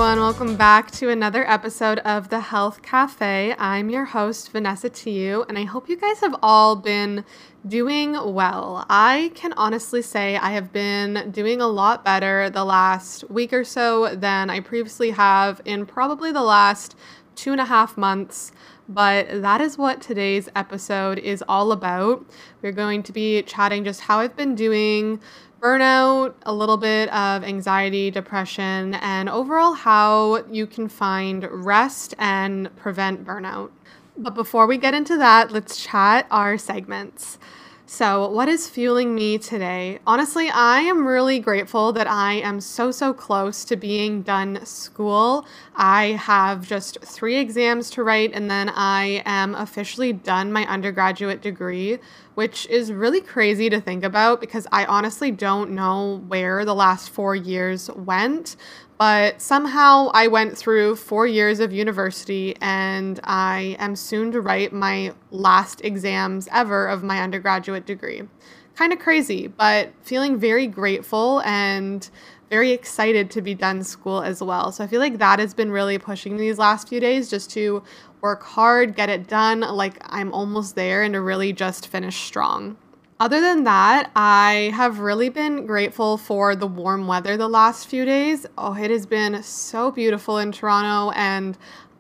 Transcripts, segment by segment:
everyone. Welcome back to another episode of The Health Cafe. I'm your host, Vanessa Tiu, and I hope you guys have all been doing well. I can honestly say I have been doing a lot better the last week or so than I previously have in probably the last 2.5 months. But that is what today's episode is all about. We're going to be chatting just how I've been doing, burnout, a little bit of anxiety, depression, and overall how you can find rest and prevent burnout. But before we get into that, let's chat our segments. So what is fueling me today? Honestly, I am really grateful that I am so close to being done school. I have just 3 exams to write, and then I am officially done my undergraduate degree, which is really crazy to think about because I honestly don't know where the last 4 years went. But somehow I went through 4 years of university and I am soon to write my last exams ever of my undergraduate degree. Kind of crazy, but feeling very grateful and very excited to be done school as well. So I feel like that has been really pushing me these last few days just to work hard, get it done, like I'm almost there, and to really just finish strong. Other than that, I have really been grateful for the warm weather the last few days. Oh, it has been so beautiful in Toronto, and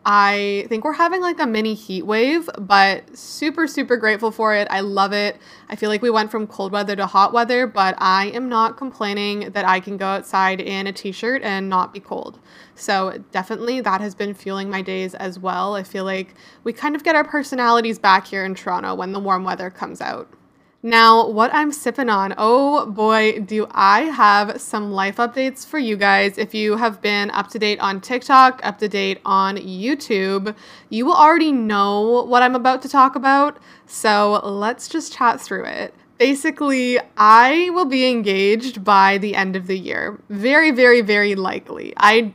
I think we're having like a mini heat wave, but super grateful for it. I love it. I feel like we went from cold weather to hot weather, but I am not complaining that I can go outside in a t-shirt and not be cold. So definitely that has been fueling my days as well. I feel like we kind of get our personalities back here in Toronto when the warm weather comes out. Now, what I'm sipping on, oh boy, do I have some life updates for you guys. If you have been up to date on TikTok, up to date on YouTube, you will already know what I'm about to talk about. So let's just chat through it. Basically, I will be engaged by the end of the year. Very likely. I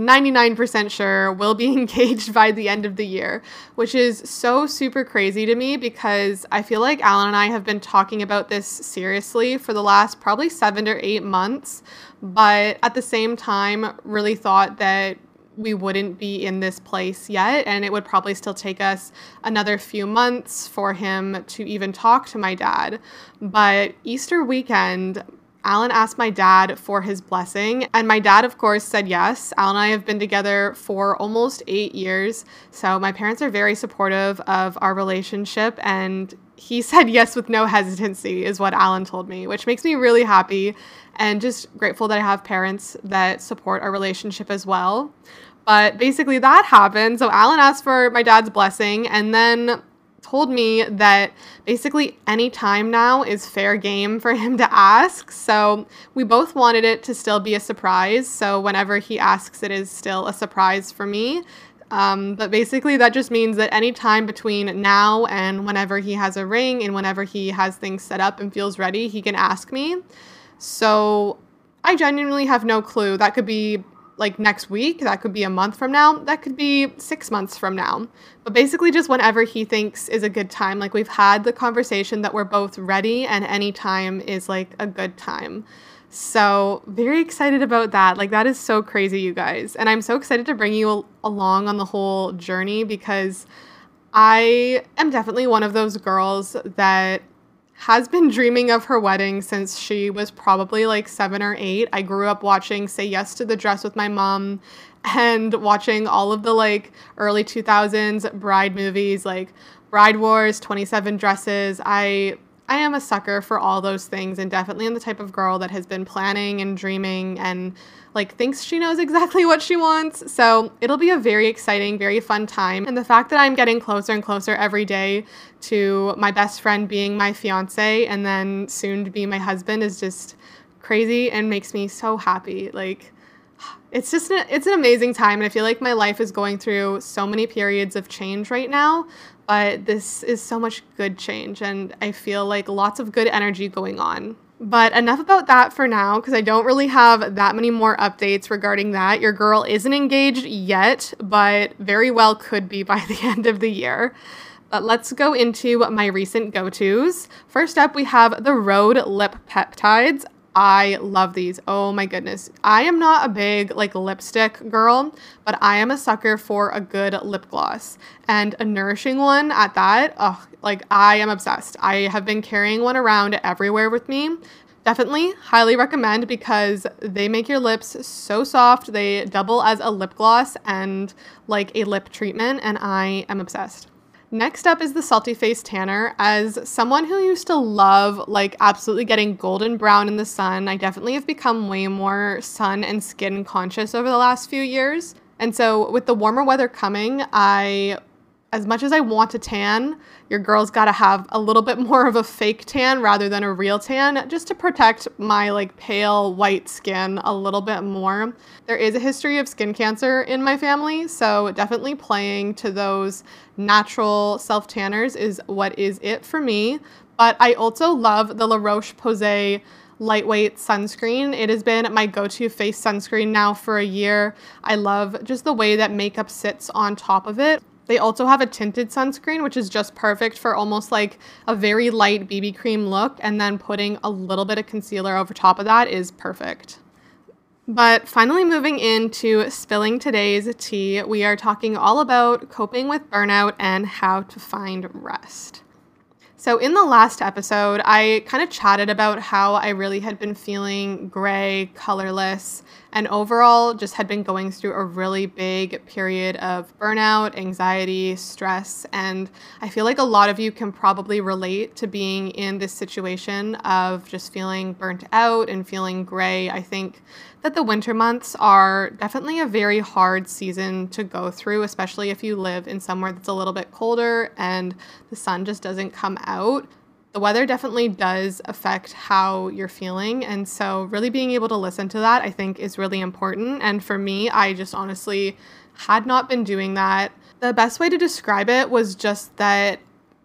99% sure will be engaged by the end of the year, which is so super crazy to me because I feel like Alan and I have been talking about this seriously for the last probably 7 or 8 months, but at the same time really thought that we wouldn't be in this place yet, and it would probably still take us another few months for him to even talk to my dad. But Easter weekend, Alan asked my dad for his blessing, and my dad, of course, said yes. Alan and I have been together for almost 8 years, so my parents are very supportive of our relationship, and he said yes with no hesitancy is what Alan told me, which makes me really happy and just grateful that I have parents that support our relationship as well. But basically that happened. So Alan asked for my dad's blessing and then told me that basically any time now is fair game for him to ask. So we both wanted it to still be a surprise. So whenever he asks, it is still a surprise for me. But basically that just means that any time between now and whenever he has a ring and whenever he has things set up and feels ready, he can ask me. So I genuinely have no clue. That could be like next week, that could be a month from now, that could be 6 months from now. But basically just whenever he thinks is a good time. Like we've had the conversation that we're both ready and any time is like a good time. So very excited about that. Like that is so crazy, you guys. And I'm so excited to bring you along on the whole journey because I am definitely one of those girls that has been dreaming of her wedding since she was probably like 7 or 8. I grew up watching Say Yes to the Dress with my mom and watching all of the like early 2000s bride movies like Bride Wars, 27 Dresses. I am a sucker for all those things and definitely am the type of girl that has been planning and dreaming and like thinks she knows exactly what she wants. So it'll be a very exciting, very fun time. And the fact that I'm getting closer and closer every day to my best friend being my fiance and then soon to be my husband is just crazy and makes me so happy. Like it's an amazing time. And I feel like my life is going through so many periods of change right now, but this is so much good change. And I feel like lots of good energy going on. But enough about that for now, because I don't really have that many more updates regarding that. Your girl isn't engaged yet, but very well could be by the end of the year. But let's go into my recent go-tos. First up, we have the Rhode Lip Peptides. I love these. Oh my goodness. I am not a big like lipstick girl, but I am a sucker for a good lip gloss and a nourishing one at that. Oh, like I am obsessed. I have been carrying one around everywhere with me. Definitely highly recommend because they make your lips so soft. They double as a lip gloss and like a lip treatment, and I am obsessed. Next up is the Salty Face Tanner. As someone who used to love like absolutely getting golden brown in the sun, I definitely have become way more sun and skin conscious over the last few years. And so with the warmer weather coming, as much as I want to tan, your girl's got to have a little bit more of a fake tan rather than a real tan, just to protect my like pale white skin a little bit more. There is a history of skin cancer in my family, so definitely playing to those natural self tanners is what is it for me. But I also love the La Roche-Posay lightweight sunscreen. It has been my go-to face sunscreen now for a year. I love just the way that makeup sits on top of it. They also have a tinted sunscreen, which is just perfect for almost like a very light BB cream look, and then putting a little bit of concealer over top of that is perfect. But finally moving into spilling today's tea, we are talking all about coping with burnout and how to find rest. So in the last episode, I kind of chatted about how I really had been feeling gray, colorless, and overall just had been going through a really big period of burnout, anxiety, stress, and I feel like a lot of you can probably relate to being in this situation of just feeling burnt out and feeling gray. I think that the winter months are definitely a very hard season to go through, especially if you live in somewhere that's a little bit colder and the sun just doesn't come out. The weather definitely does affect how you're feeling, and so really being able to listen to that, I think, is really important. And for me, I just honestly had not been doing that. The best way to describe it was just that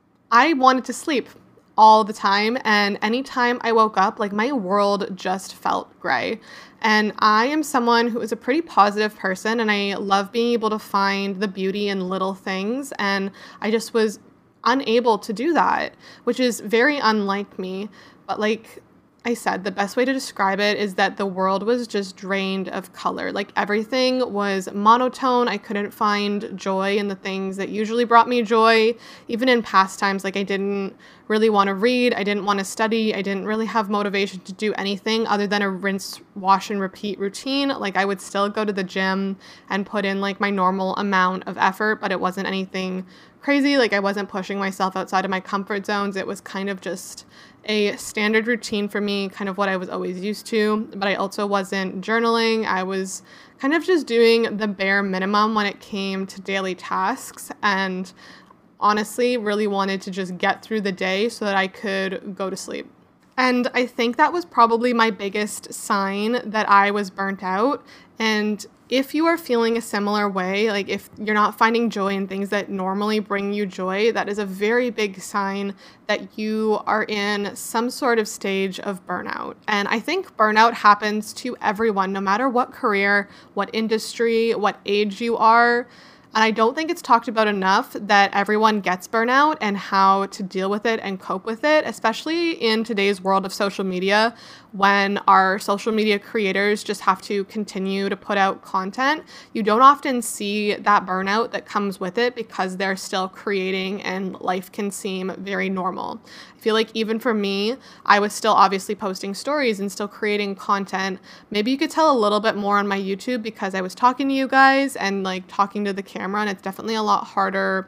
I wanted to sleep all the time, and anytime I woke up, like my world just felt gray. And I am someone who is a pretty positive person, and I love being able to find the beauty in little things, and I just was unable to do that, which is very unlike me. But like I said, the best way to describe it is that the world was just drained of color. Like everything was monotone. I couldn't find joy in the things that usually brought me joy. Even in pastimes, like I didn't really want to read. I didn't want to study. I didn't really have motivation to do anything other than a rinse, wash, and repeat routine. Like I would still go to the gym and put in like my normal amount of effort, but it wasn't anything crazy. Like I wasn't pushing myself outside of my comfort zones. It was kind of just a standard routine for me, kind of what I was always used to. But I also wasn't journaling. I was kind of just doing the bare minimum when it came to daily tasks, and honestly really wanted to just get through the day so that I could go to sleep. And I think that was probably my biggest sign that I was burnt out. And if you are feeling a similar way, like if you're not finding joy in things that normally bring you joy, that is a very big sign that you are in some sort of stage of burnout. And I think burnout happens to everyone, no matter what career, what industry, what age you are. And I don't think it's talked about enough that everyone gets burnout and how to deal with it and cope with it, especially in today's world of social media, when our social media creators just have to continue to put out content. You don't often see that burnout that comes with it because they're still creating and life can seem very normal. I feel like even for me, I was still obviously posting stories and still creating content. Maybe you could tell a little bit more on my YouTube because I was talking to you guys and like talking to the camera, and it's definitely a lot harder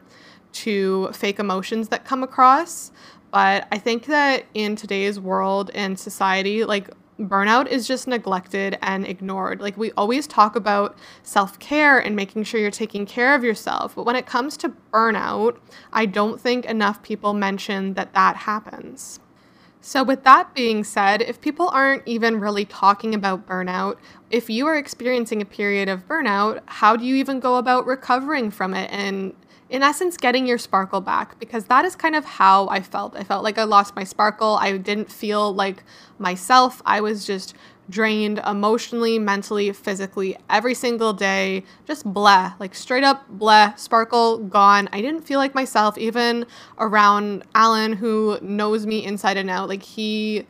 to fake emotions that come across. But I think that in today's world and society, like burnout is just neglected and ignored. Like we always talk about self-care and making sure you're taking care of yourself. But when it comes to burnout, I don't think enough people mention that that happens. So with that being said, if people aren't even really talking about burnout, if you are experiencing a period of burnout, how do you even go about recovering from it and in essence, getting your sparkle back? Because that is kind of how I felt. I felt like I lost my sparkle. I didn't feel like myself. I was just drained emotionally, mentally, physically, every single day. Just bleh, like straight up bleh, sparkle gone. I didn't feel like myself, even around Alan, who knows me inside and out. Like he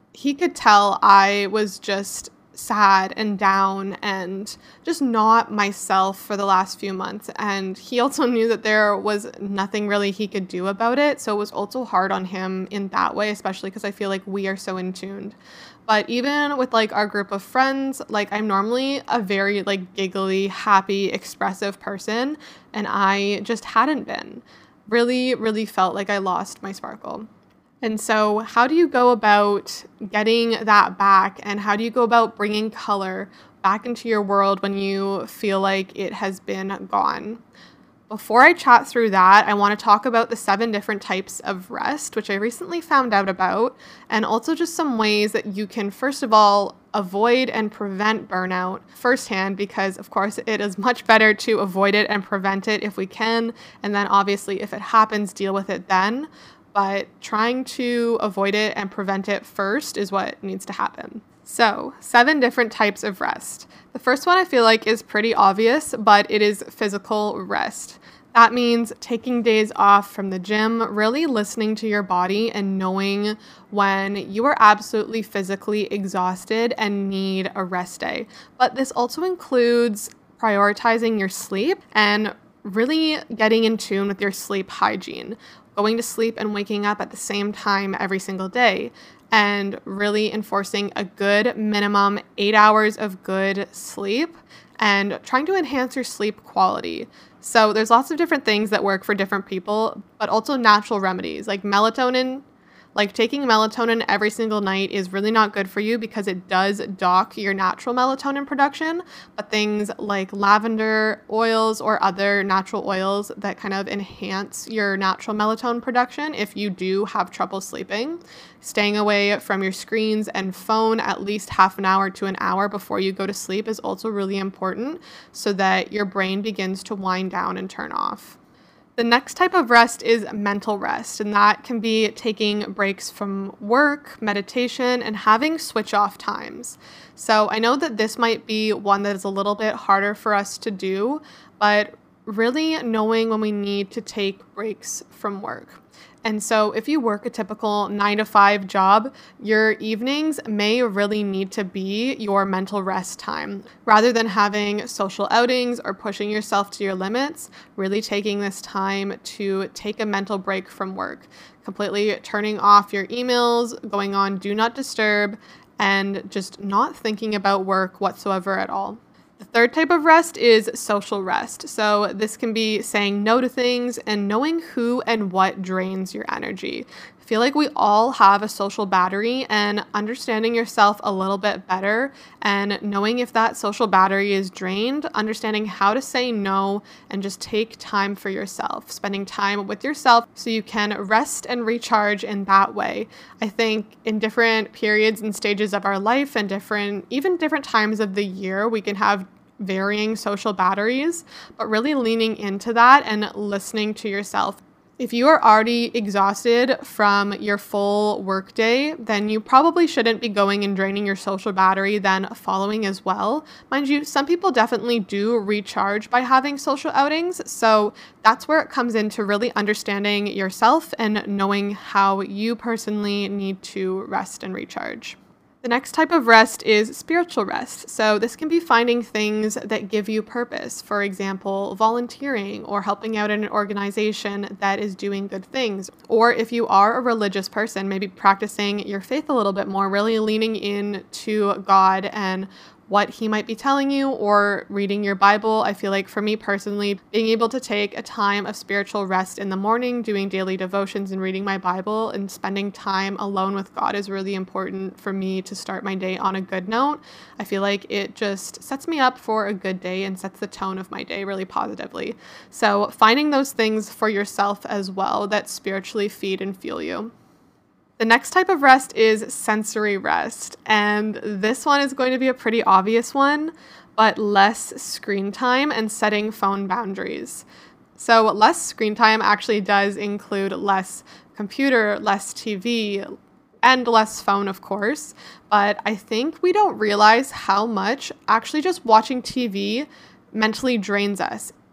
he could tell I was just sad and down and just not myself for the last few months. And he also knew that there was nothing really he could do about it. So it was also hard on him in that way, especially because I feel like we are so in tuned. But even with like our group of friends, like I'm normally a very like giggly, happy, expressive person, and I just hadn't been. Really, really felt like I lost my sparkle. And so, how do you go about getting that back? And how do you go about bringing color back into your world when you feel like it has been gone? Before I chat through that, I want to talk about the 7 different types of rest, which I recently found out about, and also just some ways that you can, first of all, avoid and prevent burnout firsthand, because of course it is much better to avoid it and prevent it if we can. And then obviously, if it happens, deal with it then. But trying to avoid it and prevent it first is what needs to happen. So, 7 different types of rest. The first one I feel like is pretty obvious, but it is physical rest. That means taking days off from the gym, really listening to your body and knowing when you are absolutely physically exhausted and need a rest day. But this also includes prioritizing your sleep and really getting in tune with your sleep hygiene. Going to sleep and waking up at the same time every single day, and really enforcing a good minimum 8 hours of good sleep and trying to enhance your sleep quality. So there's lots of different things that work for different people, but also natural remedies like melatonin. Like taking melatonin every single night is really not good for you because it does dock your natural melatonin production. But things like lavender oils or other natural oils that kind of enhance your natural melatonin production if you do have trouble sleeping. Staying away from your screens and phone at least half an hour to an hour before you go to sleep is also really important so that your brain begins to wind down and turn off. The next type of rest is mental rest, and that can be taking breaks from work, meditation, and having switch off times. So I know that this might be one that is a little bit harder for us to do, but really knowing when we need to take breaks from work. And so if you work a typical 9 to 5 job, your evenings may really need to be your mental rest time. Rather than having social outings or pushing yourself to your limits, really taking this time to take a mental break from work, completely turning off your emails, going on do not disturb, and just not thinking about work whatsoever at all. The third type of rest is social rest. So this can be saying no to things and knowing who and what drains your energy. I feel like we all have a social battery, and understanding yourself a little bit better and knowing if that social battery is drained, understanding how to say no and just take time for yourself, spending time with yourself so you can rest and recharge in that way. I think in different periods and stages of our life and different times of the year, we can have varying social batteries, but really leaning into that and listening to yourself. If you are already exhausted from your full workday, then you probably shouldn't be going and draining your social battery then following as well. Mind you, some people definitely do recharge by having social outings, so that's where it comes into really understanding yourself and knowing how you personally need to rest and recharge. The next type of rest is spiritual rest. So this can be finding things that give you purpose. For example, volunteering or helping out in an organization that is doing good things. Or if you are a religious person, maybe practicing your faith a little bit more, really leaning in to God and what he might be telling you, or reading your Bible. I feel like for me personally, being able to take a time of spiritual rest in the morning, doing daily devotions and reading my Bible and spending time alone with God is really important for me to start my day on a good note. I feel like it just sets me up for a good day and sets the tone of my day really positively. So finding those things for yourself as well that spiritually feed and fuel you. The next type of rest is sensory rest, and this one is going to be a pretty obvious one, but less screen time and setting phone boundaries. So less screen time actually does include less computer, less TV, and less phone, of course, but I think we don't realize how much actually just watching TV mentally drains us.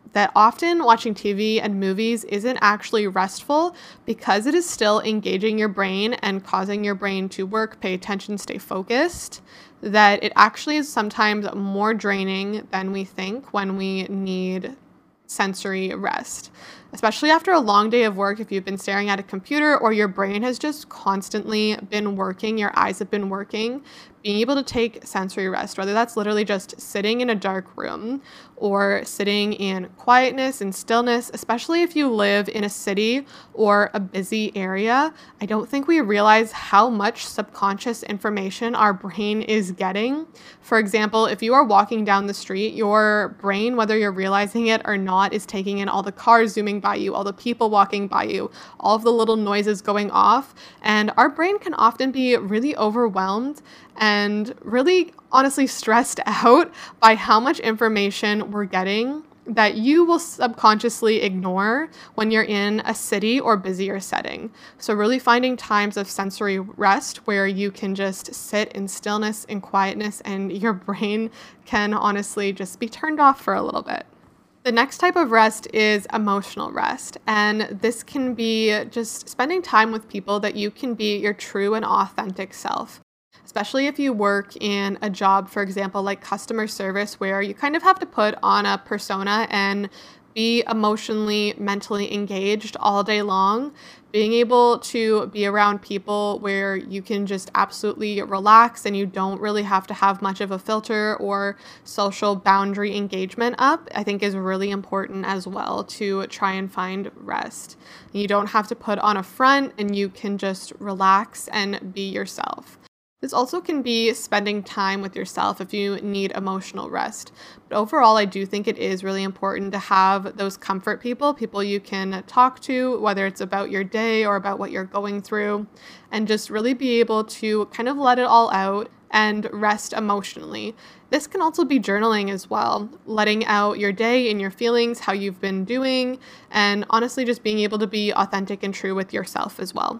that often watching TV and movies isn't actually restful because it is still engaging your brain and causing your brain to work, pay attention, stay focused, that it actually is sometimes more draining than we think when we need sensory rest. Especially after a long day of work, if you've been staring at a computer or your brain has just constantly been working, your eyes have been working, being able to take sensory rest, whether that's literally just sitting in a dark room or sitting in quietness and stillness, especially if you live in a city or a busy area, I don't think we realize how much subconscious information our brain is getting. For example, if you are walking down the street, your brain, whether you're realizing it or not, is taking in all the cars zooming by you, all the people walking by you, all of the little noises going off. And our brain can often be really overwhelmed and really honestly stressed out by how much information we're getting that you will subconsciously ignore when you're in a city or busier setting. So really finding times of sensory rest where you can just sit in stillness and quietness and your brain can honestly just be turned off for a little bit. The next type of rest is emotional rest, and this can be just spending time with people that you can be your true and authentic self. Especially if you work in a job, for example, like customer service, where you kind of have to put on a persona and be emotionally, mentally engaged all day long. Being able to be around people where you can just absolutely relax and you don't really have to have much of a filter or social boundary engagement up, I think is really important as well to try and find rest. You don't have to put on a front and you can just relax and be yourself. This also can be spending time with yourself if you need emotional rest. But overall, I do think it is really important to have those comfort people you can talk to, whether it's about your day or about what you're going through, and just really be able to kind of let it all out and rest emotionally. This can also be journaling as well, letting out your day and your feelings, how you've been doing, and honestly just being able to be authentic and true with yourself as well.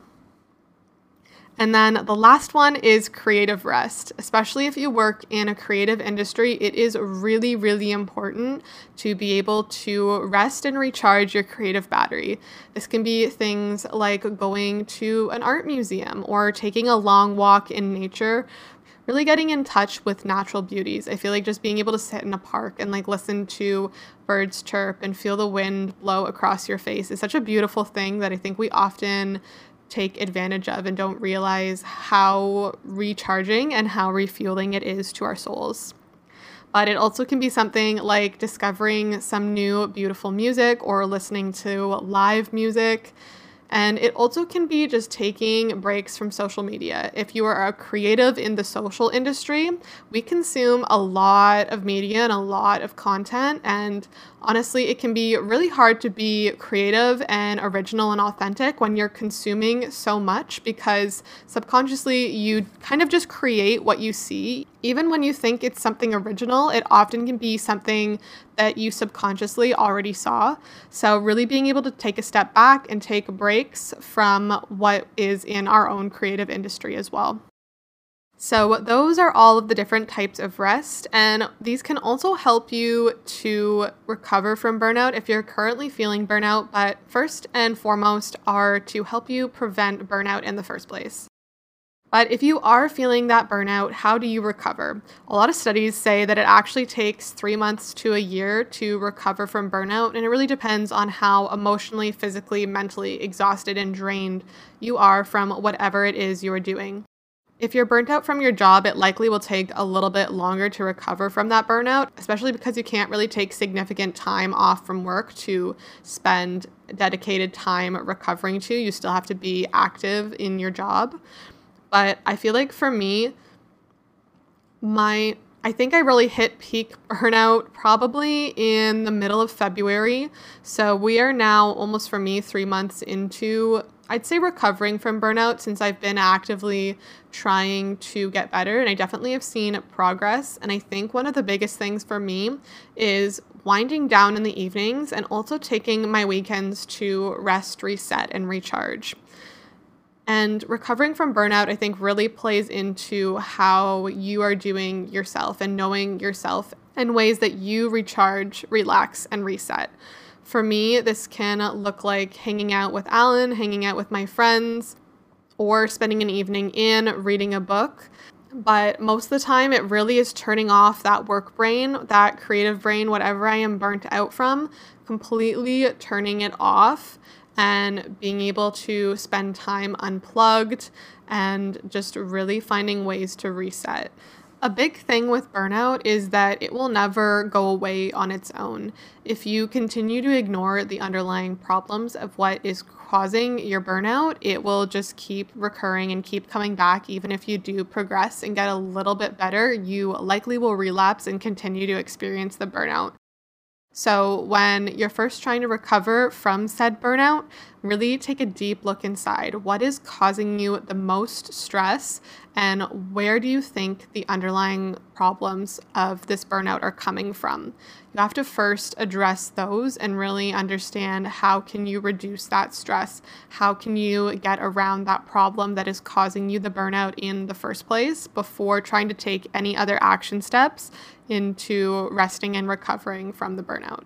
And then the last one is creative rest. Especially if you work in a creative industry, it is really, really important to be able to rest and recharge your creative battery. This can be things like going to an art museum or taking a long walk in nature, really getting in touch with natural beauties. I feel like just being able to sit in a park and like listen to birds chirp and feel the wind blow across your face is such a beautiful thing that I think we often take advantage of and don't realize how recharging and how refueling it is to our souls. But it also can be something like discovering some new beautiful music or listening to live music. And it also can be just taking breaks from social media. If you are a creative in the social industry, we consume a lot of media and a lot of content. And honestly, it can be really hard to be creative and original and authentic when you're consuming so much because subconsciously you kind of just create what you see. Even when you think it's something original, it often can be something that you subconsciously already saw. So really being able to take a step back and take breaks from what is in our own creative industry as well. So those are all of the different types of rest, and these can also help you to recover from burnout if you're currently feeling burnout, but first and foremost are to help you prevent burnout in the first place. But if you are feeling that burnout, how do you recover? A lot of studies say that it actually takes 3 months to a year to recover from burnout, and it really depends on how emotionally, physically, mentally exhausted and drained you are from whatever it is you are doing. If you're burnt out from your job, it likely will take a little bit longer to recover from that burnout, especially because you can't really take significant time off from work to spend dedicated time recovering to. You still have to be active in your job. But I feel like for me, I think I really hit peak burnout probably in the middle of February. So we are now almost for me 3 months into, I'd say, recovering from burnout since I've been actively trying to get better. And I definitely have seen progress. And I think one of the biggest things for me is winding down in the evenings and also taking my weekends to rest, reset, and recharge. And recovering from burnout, I think, really plays into how you are doing yourself and knowing yourself and ways that you recharge, relax, and reset. For me, this can look like hanging out with Alan, hanging out with my friends, or spending an evening in reading a book. But most of the time, it really is turning off that work brain, that creative brain, whatever I am burnt out from, completely turning it off and being able to spend time unplugged and just really finding ways to reset. A big thing with burnout is that it will never go away on its own. If you continue to ignore the underlying problems of what is causing your burnout, it will just keep recurring and keep coming back. Even if you do progress and get a little bit better, you likely will relapse and continue to experience the burnout. So when you're first trying to recover from said burnout, really take a deep look inside. What is causing you the most stress, and where do you think the underlying problems of this burnout are coming from? You have to first address those and really understand how can you reduce that stress? How can you get around that problem that is causing you the burnout in the first place before trying to take any other action steps into resting and recovering from the burnout?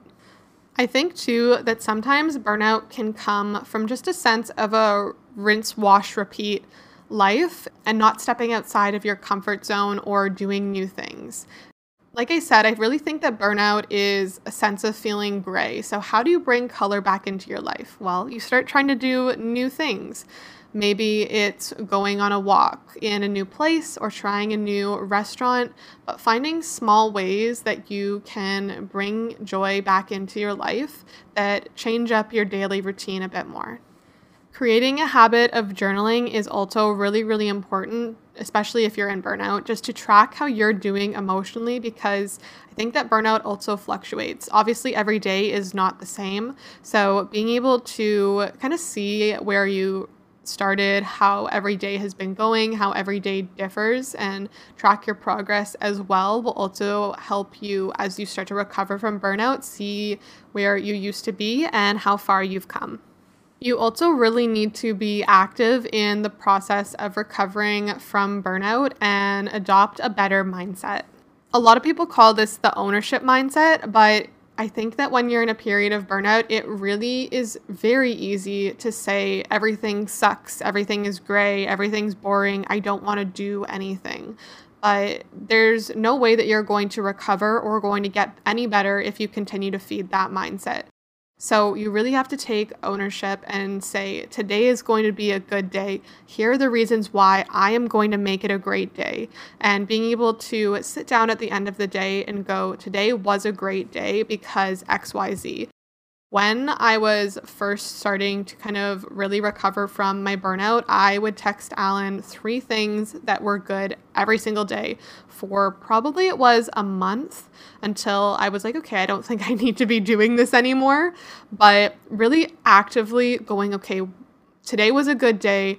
I think too that sometimes burnout can come from just a sense of a rinse, wash, repeat life and not stepping outside of your comfort zone or doing new things. Like I said, I really think that burnout is a sense of feeling gray. So how do you bring color back into your life? Well, you start trying to do new things. Maybe it's going on a walk in a new place or trying a new restaurant, but finding small ways that you can bring joy back into your life that change up your daily routine a bit more. Creating a habit of journaling is also really, really important, especially if you're in burnout, just to track how you're doing emotionally, because I think that burnout also fluctuates. Obviously, every day is not the same. So being able to kind of see where you started, how every day has been going, how every day differs, and track your progress as well will also help you as you start to recover from burnout, see where you used to be and how far you've come. You also really need to be active in the process of recovering from burnout and adopt a better mindset. A lot of people call this the ownership mindset, but I think that when you're in a period of burnout, it really is very easy to say everything sucks, everything is gray, everything's boring, I don't want to do anything. But there's no way that you're going to recover or going to get any better if you continue to feed that mindset. So you really have to take ownership and say, today is going to be a good day. Here are the reasons why I am going to make it a great day. And being able to sit down at the end of the day and go, today was a great day because XYZ. When I was first starting to kind of really recover from my burnout, I would text Alan 3 things that were good every single day for probably it was a month until I was like, okay, I don't think I need to be doing this anymore. But really actively going, okay, today was a good day.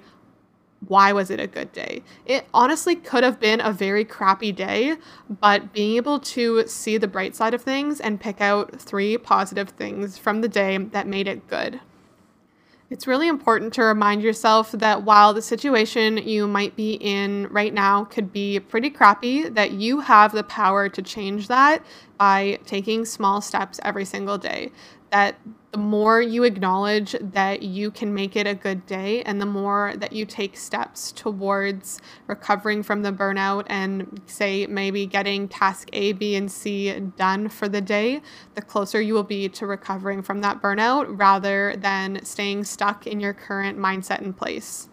Why was it a good day? It honestly could have been a very crappy day, but being able to see the bright side of things and pick out 3 positive things from the day that made it good. It's really important to remind yourself that while the situation you might be in right now could be pretty crappy, that you have the power to change that by taking small steps every single day. That the more you acknowledge that you can make it a good day and the more that you take steps towards recovering from the burnout and say maybe getting task A, B, and C done for the day, the closer you will be to recovering from that burnout rather than staying stuck in your current mindset in place.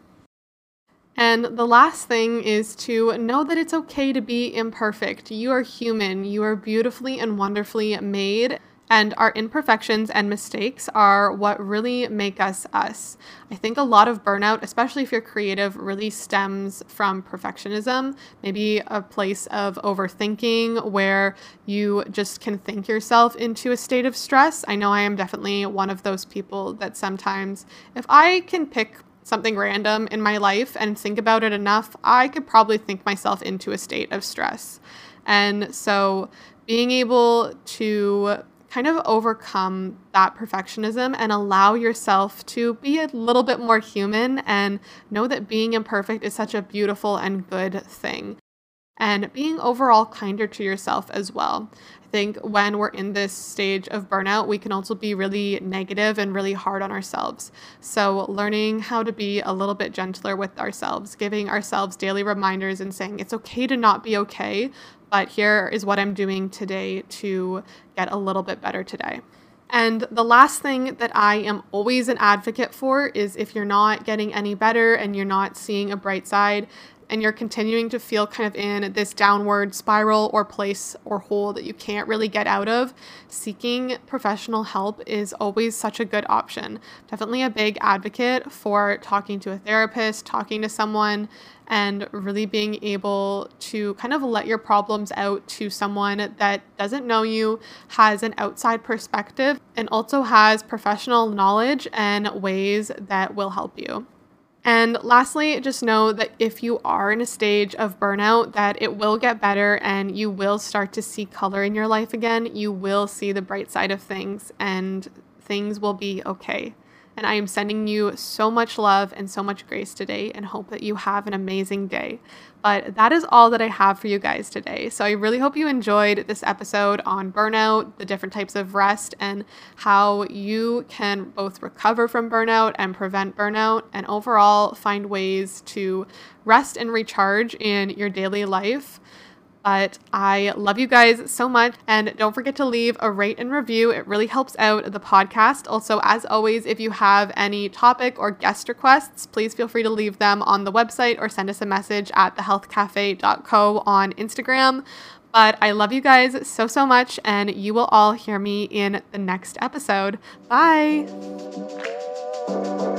And the last thing is to know that it's okay to be imperfect. You are human. You are beautifully and wonderfully made. And our imperfections and mistakes are what really make us us. I think a lot of burnout, especially if you're creative, really stems from perfectionism, maybe a place of overthinking where you just can think yourself into a state of stress. I know I am definitely one of those people that sometimes, if I can pick something random in my life and think about it enough, I could probably think myself into a state of stress. And so being able to kind of overcome that perfectionism and allow yourself to be a little bit more human and know that being imperfect is such a beautiful and good thing. and being overall kinder to yourself as well. I think when we're in this stage of burnout, we can also be really negative and really hard on ourselves. So learning how to be a little bit gentler with ourselves, giving ourselves daily reminders and saying it's okay to not be okay, but here is what I'm doing today to get a little bit better today. And the last thing that I am always an advocate for is if you're not getting any better and you're not seeing a bright side and you're continuing to feel kind of in this downward spiral or place or hole that you can't really get out of, seeking professional help is always such a good option. Definitely a big advocate for talking to a therapist, talking to someone, and really being able to kind of let your problems out to someone that doesn't know you, has an outside perspective, and also has professional knowledge and ways that will help you. And lastly, just know that if you are in a stage of burnout, that it will get better and you will start to see color in your life again. You will see the bright side of things and things will be okay. And I am sending you so much love and so much grace today and hope that you have an amazing day. But that is all that I have for you guys today. So I really hope you enjoyed this episode on burnout, the different types of rest, and how you can both recover from burnout and prevent burnout, and overall find ways to rest and recharge in your daily life. But I love you guys so much, and don't forget to leave a rate and review. It really helps out the podcast. Also, as always, if you have any topic or guest requests, please feel free to leave them on the website or send us a message at thehealthcafe.co on Instagram. But I love you guys so, so much, and you will all hear me in the next episode. Bye!